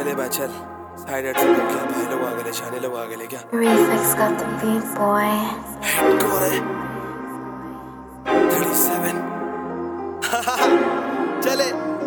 चले भाई चल साइड हट से बोल क्या भाई लोग आगे ले शाने लोग आगे ले क्या Reflex got the beat boy. Hit कौन है 37 चले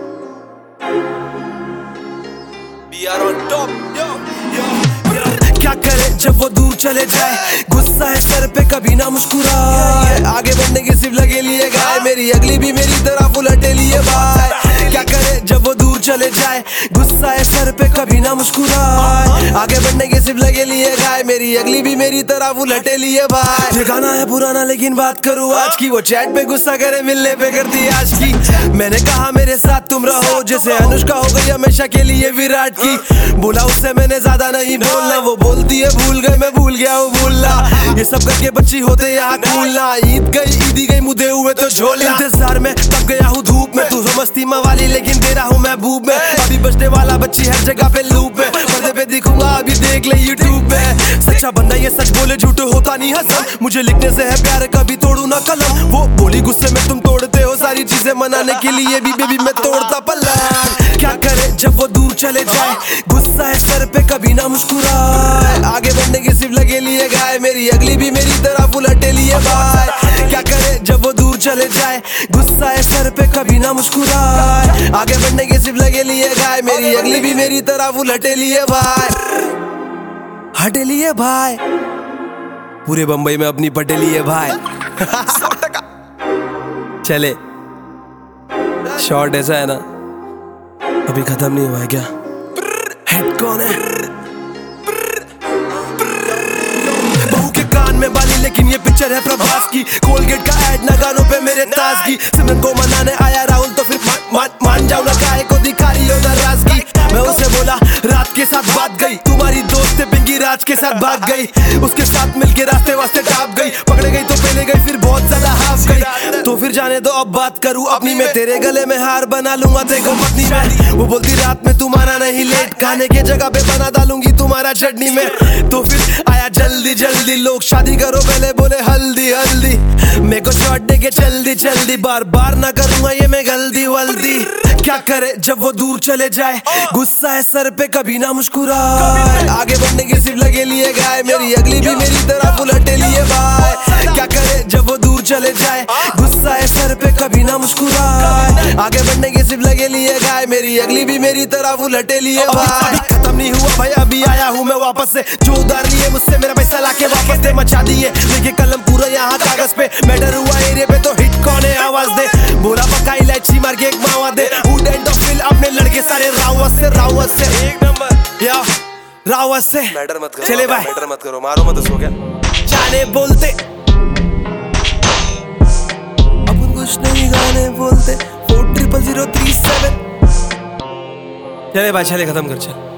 We are on top yo yo क्या करे जब वो दूर चले जाए गुस्सा है सर पे कभी ना मुस्कुराए आगे बढ़ने के सिर्फ लगे लिए गाय मेरी अगली भी मेरी तरफ उलटे लिए भाई क्या करे जब वो दूर चले जाए गुस्सा है सर पे कभी ना मुस्कुराए आगे बढ़ने के सिर्फ लगे लिए गाय मेरी अगली भी मेरी तरफ उलटे लिए भाई ये गाना है पुराना लेकिन बात करूँ आज की वो चैट पे गुस्सा करे मिलने पे करती आज की मैंने कहा मेरे साथ तुम रहो जैसे अनुष्का हो गई हमेशा के लिए विराट की बोला उससे मैंने ज्यादा नहीं बोलना वो बोलती है भूल गए मैं भूल गया हूँ भूलना ये सब करके बच्ची होते यहाँ भूलना ईद गई ईदी गई मुझे हुए तो झोल इंतजार में तब गया हूँ धूप में तू हो मस्ती वाली लेकिन तेरा हूँ महबूब में अभी बजने वाला बच्ची हर जगह पे लूप में पर्दे पे दिखूंगा अभी देख ले यूट्यूब पे सच्चा बंदा ये सच बोले झूठ होता नहीं हसम मुझे लिखने से है प्यार कभी तोड़ू ना कलम वो बोली गुस्से में तुम तोड़ते हो सारी चीजें मनाने के लिए भी बेबी मैं तोड़ता पल्ला क्या करे जब वो दूर चले जाए गुस्सा है सर पे कभी ना मुस्कुराए आगे बढ़ने के सिर्फ लगे लिए गाय मेरी अगली भी मेरी तरफ उलटे लिए भाई क्या करे जब वो दूर चले जाए गुस्सा है सर पे कभी ना मुस्कुराए आगे बढ़ने के सिर्फ लगे लिए गाय मेरी अगली भी मेरी तरफ उलटे लिए भाई हटे लिए भाई पूरे बंबई में अपनी पटे लिए भाई चले शॉर्ट ऐसा है ना अभी खत्म नहीं हुआ है क्या हेड कौन है बहू के कान में बाली लेकिन ये पिक्चर है प्रभास की कोलगेट का ऐड ना गानों पे मेरे ताजगी सिमरन को मनाने आया राहुल तो फिर मान जाओ ना काहे को दिखा रही हो नाराजगी मैं उसे बोला रात के साथ बात गई तुम्हारी दोस्त पिंकी राज के साथ भाग गई उसके साथ मिलके रास्ते वास्ते टाप गई पकड़े गई तो पहले गई फिर बहुत ज्यादा हाफ गई तो फिर जाने दो अब बात करूं अपनी में तेरे गले में हार बना लूंगा देखो पत्नी में वो बोलती रात में तुम्हारा नहीं लेट खाने के जगह पे बना डालूंगी तुम्हारा चटनी में तो फिर आया जल्दी जल्दी लोग शादी करो पहले बोले हल्दी हल्दी मेरे को शॉट दे के जल्दी जल्दी बार बार ना करूंगा ये मैं गलती वल्दी क्या करे जब वो दूर चले जाए गुस्सा है सर पे कभी ना मुस्कुराए आगे बढ़ने के सिर्फ लगे लिए गाय मेरी अगली भी मेरी तरफ उलटे लिए भाई क्या करे जब वो दूर चले जाए गुस्सा है सर पे कभी ना मुस्कुराए आगे बढ़ने के सिर्फ लगे लिए गाय मेरी अगली भी मेरी तरफ उलटे लिए भाई खत्म नहीं हुआ भाई अभी आया हूँ मैं वापस से जो उधार लिए मुझसे मेरा पैसा लाके वापस दे मचा दिए लेके कलम पूरा यहाँ कागज पे मैटर हुआ एरिया पे तो हिट कौन है आवाज दे बोला पक्का इलायची मार के एक मावा दे अपने लड़के सारे रावत से एक नंबर या रावत से मैटर मत करो चले भाई मैटर मत करो मारो मत उसको क्या जाने बोलते अपन कुछ नहीं गाने बोलते 400037 चले भाई चले खत्म कर चल